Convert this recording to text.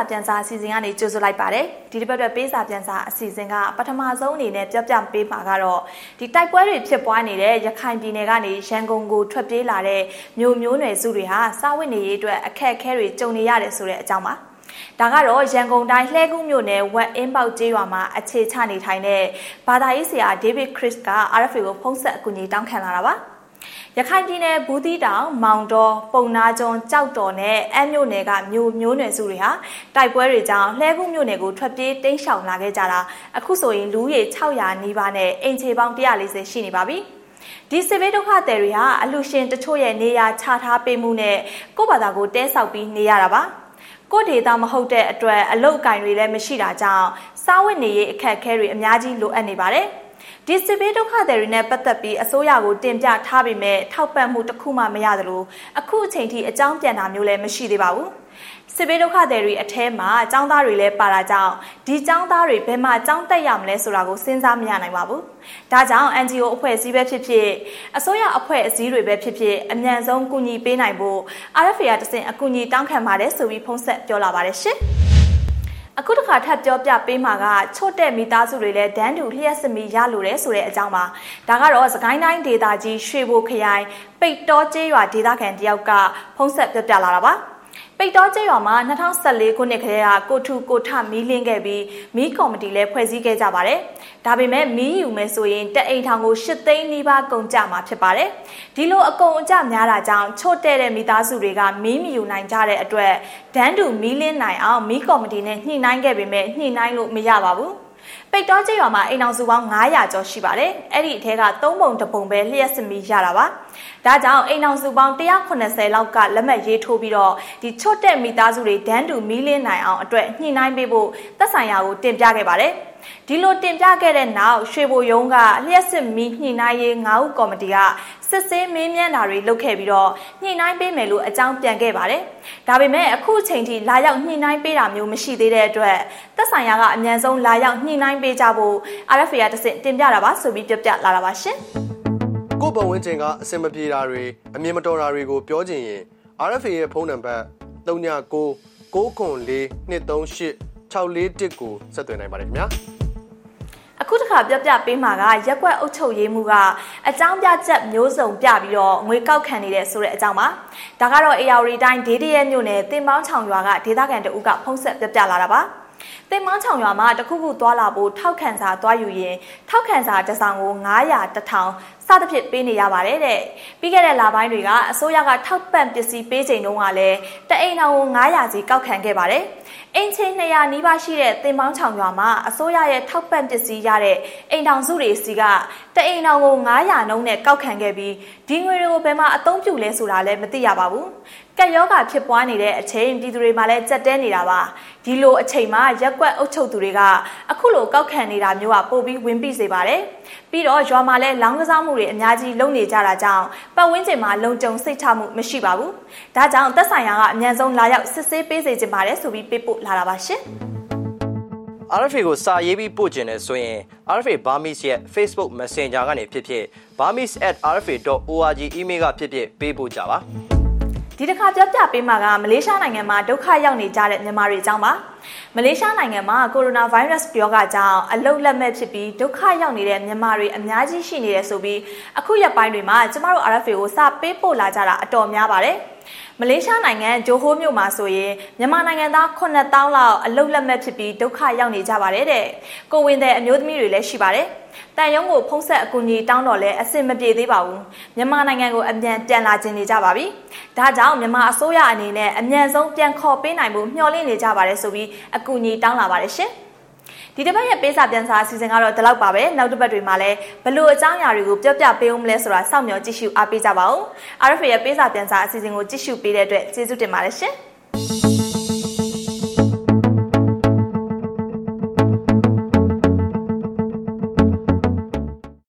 ပြန်စာအစီအစဉ်ကနေကြိုဆိုလိုက်ပါတယ်ဒီတစ်ပတ်အတွက်ပေးစာပြန်စာအစီအစဉ်ကပထမဆုံးအနေနဲ့ပြောပြပေးမှာကတော့ဒီတိုက်ပွဲတွေဖြစ်ပွားနေတဲ့ရခိုင်ပြည်နယ်ကနေရန်ကုန်ကိုထွက်ပြေးလာတဲ့မျိုးနွယ်စုတွေဟာစားဝတ်နေရေးအတွက်အခက်အခဲတွေကြုံနေရတယ်ဆိုတဲ့အကြောင်းပါဒါကတော့ရန်ကုန်တိုင်းလှည်းကူးမြို့နယ်ဝက်အင်းပေါက်ကျေးရွာမှာအခြေချနေထိုင်တဲ့ဘာသာရေးဆရာဒေးဗစ်ခရစ်က RFA ကိုဖုန်းဆက်အကူအညီတောင်းခံလာတာပါရခိုင်ပြည်နယ်ဘူးသီးတောင်မောင်တော်ပုံနာကျွန်းကြောက်တော်နဲ့အမ်းမြို့နယ်ကမျိုးနွယ်စုတွေဟာတိုက်ပွဲတွေကြောင့်လှည်းကူးမြို့နယ်ကိုထွက်ပြေးတိမ်းရှောင်လာခဲ့ကြတာအခုဆိုရင်လူဦးရေ600နီးပါးနဲ့အိမ်ခြေပေါင်း140ရှိနေပါပြီဒီစစ်ဘေးဒုက္ခသည်တွေဟာအလှရှင်တချို့ရဲ့နေရာချထားပေးမှုနဲ့ကိုယ့်ဘာသာကိုတဲဆောက်ပြီးနေရတာပါကိုဒေတာမဟုတ်တဲ့အတွက်အလုတ်ကင်တွေလည်းမရှိတာကြောင့်စားဝတ်နေရေးအခက်အခဲတွေအများကြီးလိုအပ်နေပါတယ်ဒီစစ်ဘေးဒုက္ခသည်တွေနဲ့ပတ်သက်ပြီးအစိုးရကိုတင်ပြထားပေမဲ့ထောက်ပံ့မှုတစ်ခုမှမရသလိုအခုအချိန်ထိအကြောင်းပြန်တာမျိုးလည်းမရှိသေးပါဘူးစစ်ဘေးဒုက္ခသည်တွေအထဲမှာအကြောင်းသားတွေလည်းပါတာကြောင့်ဒီအကြောင်းသားတွေဘယ်မှာအကြောင်းတက်ရမလဲဆိုတာကိုစဉ်းစားမရနိုင်ပါဘူးဒါကြောင့် NGO အဖွဲ့အစည်းပဲဖြစ်ဖြစ်အစိုးရအဖွဲ့အစည်းတွေပဲဖြစ်ဖြစ်အမြန်ဆုံးကူညီပေးနိုင်ဖို့ RFA ကတဆင့်အကူအညီတောင်းခံပါတယ်ဆိုပြီးဖုန်းဆက်ပြောလာပါတယ်ရှင်အခုတစ်ခါထပ်ပြောပြပေးမှာကချို့တဲ့မိသားစုတွေလည်းဒန်းတူလျှက်စမီရလိုတယ်ဆိုတဲ့အကြောင်းပါဒါကတော့စကိုင်းတိုင်းဒေသကြီးရွှေဘိုခရိုင်ပိတ်တောကျေးရွာဒေသခံတယောက်ကဖုန်းဆက်ပြောပြလာတာပါပိတ်တောကျေးရွာမှာ2014ခုနှစ်ကတည်းကကိုထူကိုထမီးလင်းခဲ့ပြီးမီးကော်မတီလည်းဖွဲ့စည်းခဲ့ကြပါတယ်ဒါပေမဲ့မီးယူမယ်ဆိုရင်တအိမ်ထောင်ကို8သိန်းနီးပါးကုန်ကျမှာဖြစ်ပါတယ်ဒီလိုအကုန်အကျများတာကြောင့်ချို့တဲ့မိသားစုတွေကမီးမယူနိုင်ကြတဲ့အတွက်ဒန်းတူမီးလင်းနိုင်အောင်မီးကော်မတီနဲ့ညှိနှိုင်းခဲ့ပေမဲ့ညှိနှိုင်းလို့မရပါဘူးပိတ်တောကျေးရွာမှာအိမ်အောင်စုပေါင်း900ကျော်ရှိပါတယ်အဲ့ဒီအထက်က3ပုံ1ပုံပဲလျှက်စမီရတာပါဒါကြောင့်အိမ်အောင်စုပေါင်း180လောက်ကလက်မှတ်ရေးထိုးပြီးတော့ဒီချွတ်တဲ့မိသားစုတွေဒန်းတူမီးလင်းနိုင်အောင်အတွက်ညှိနှိုင်းပေးဖို့သက်ဆိုင်ရာကိုတင်ပြခဲ့ပါတယ်ဒီလိုတင်ပြခဲ့တဲ့နောက်ရွှေဘိုရုံးကလျှက်စစ်မီးညှိနှိုင်းရေး9ဦးကော်မတီကစစ်ဆေးမေးမြန်းတာတွေလုပ်ခဲ့ပြီးတော့ညှိနှိုင်းပေးမယ်လို့အကြောင်းပြန်ခဲ့ပါတယ်ဒါပေမဲ့အခုအချိန်ထိလာရောက်ညှိနှိုင်းပေးတာမျိုးမရှိသေးတဲ့အတွက်သက်ဆိုင်ရာကအမြန်ဆုံးလာရောက်ညှိနှိုင်းပေးကြဖို့ RFA ကတဆင့်တင်ပြတာပါဆိုပြီးပြောပြလာတာပါရှင်ကိုဘဝင်းချင်းကအစင်မပြေတာတွေအမြင်မတော်တာတွေကိုပြောချင်ရင် RFA ရဲ့ဖုန်းနံပါတ်3992386411ကိုဆက်သွယ်နိုင်ပါတယ်ခင်ဗျာအခုတစ်ခါပြောပြပေးမှာကရက်ကွက်အုပ်ချုပ်ရေးမှုကအကြောင်းပြချက်မျိုးစုံပြပြီးတော့ငွေကောက်ခံနေတဲ့ဆိုတဲ့အကြောင်းပါဒါကတော့ AR တိုင်းဒေသရဲမြို့နယ်တင်ပေါင်းချောင်ရွာကဒေသခံတအုပ်ကဖုန်းဆက်ပြောပြလာတာပါတင်ပေါင်းချောင်ရွာမှာတခုခုသွားလာဖို့ထောက်ခံစာသွားယူရင်ထောက်ခံစာတစ်စောင်ကို900 1000စသဖြင့်ပေးနေရပါတယ်တဲ့ပြီးခဲ့တဲ့လပိုင်းတွေကအစိုးရကထောက်ပံ့ပစ္စည်းပေးချိန်တုန်းကလည်းတအိမ်ထောင်ကို900စီကောက်ခံခဲ့ပါတယ်အိမ်ခြေ200နီးပါးရှိတဲ့တင်ပေါင်းချောင်ရွာမှာအစိုးရရဲ့ထောက်ပံ့ပစ္စည်းရတဲ့အိမ်ထောင်စုတွေစီကတအိမ်ထောင်ကို900နှုန်းနဲ့ကောက်ခံခဲ့ပြီးဒီငွေတွေကိုဘယ်မှာအသုံးပြုလဲဆိုတာလည်းမသိရပါဘူးကက်ယောဂဖြစ်ပွားနေတဲ့အချိန်ပြည်သူတွေမှာလည်းကြက်တဲနေတာပါဒီလိုအချိန်မှာရက်ကွက်အုပ်ချုပ်သူတွေကအခုလိုကောက်ခံနေတာမျိုးကပိုပြီးဝင်ပြီးစေပါတယ်ပြီးတော့ရွာမှာလည်းလောင်းကစားမှုတွေအများကြီးလုပ်နေကြတာကြောင့်ပတ်ဝန်းကျင်မှာလုံခြုံစိတ်ချမှုမရှိပါဘူးဒါကြောင့်သက်ဆိုင်ရာကအမြန်ဆုံးလာရောက်စစ်ဆေးပေးစေချင်ပါတယ်ဆိုပြီးပေးပို့လာတာပါရှင် RFA ကိုစာရေးပြီးပို့ခြင်းနဲ့ဆိုရင် RFA Burmese ရဲ့ Facebook Messenger ကနေဖြစ်ဖြစ် burmese@rfa.org email ကဖြစ်ဖြစ်ပေးပို့ကြပါဒီတစ်ခါပြောပြပေးမှာကမလေးရှားနိုင်ငံမှာဒုက္ခရောက်နေကြတဲ့မြန်မာတွေအကြောင်းပါမလေးရှားနိုင်ငံမှာကိုရိုနာဗိုင်းရပ်စ်ရောဂါကြောင့်အလုတ်လက်မဲ့ဖြစ်ပြီးဒုက္ခရောက်နေတဲ့မြန်မာတွေအများကြီးရှိနေတယ်ဆိုပြီးအခုရက်ပိုင်းတွေမှာကျမတို့ RFA ကိုစာပေးပို့လာကြတာအတော်များပါတယ်မလေးရှားနိုင်ငံဂျိုဟိုးမြို့မှာဆိုရင်မြန်မာနိုင်ငံသား9000လောက်အလုတ်လက်မဲ့ဖြစ်ပြီးဒုက္ခရောက်နေကြပါတယ်တဲ့ကိုဝင်တဲ့အမျိုးသမီးတွေလည်းရှိပါတယ်တန်ရုံးကိုဖုံးဆက်အကူအညီတောင်းတော့လဲအဆင်မပြေသေးပါဘူးမြန်မာနိုင်ငံကိုအမြန်ပြန်လာခြင်းနေကြပါပြီဒါကြောင့်မြန်မာအစိုးရအနေနဲ့အမြန်ဆုံးပြန်ခေါ်ပေးနိုင်ဖို့မျှော်လင့်နေကြပါတယ်ဆိုပြီးအကူအညီတောင်းလာပါတယ်ရှင်ဒီတစ်ပတ်ရဲ့ပေးစာပြန်စာအစီအစဉ်ကတော့ဒီလောက်ပါပဲနောက်တစ်ပတ်တွေမှာလည်းဘလို့အကြောင်းအရာတွေကိုပြောပြပေးအောင်မလဲဆိုတာစောင့်မျှော်ကြည့်ရှုအားပေးကြပါဦး RFA ရဲ့ပေးစာပြန်စာအစီအစဉ်ကိုကြည့်ရှုပေးတဲ့အတွက်ကျေးဇူးတင်ပါတယ်ရှင်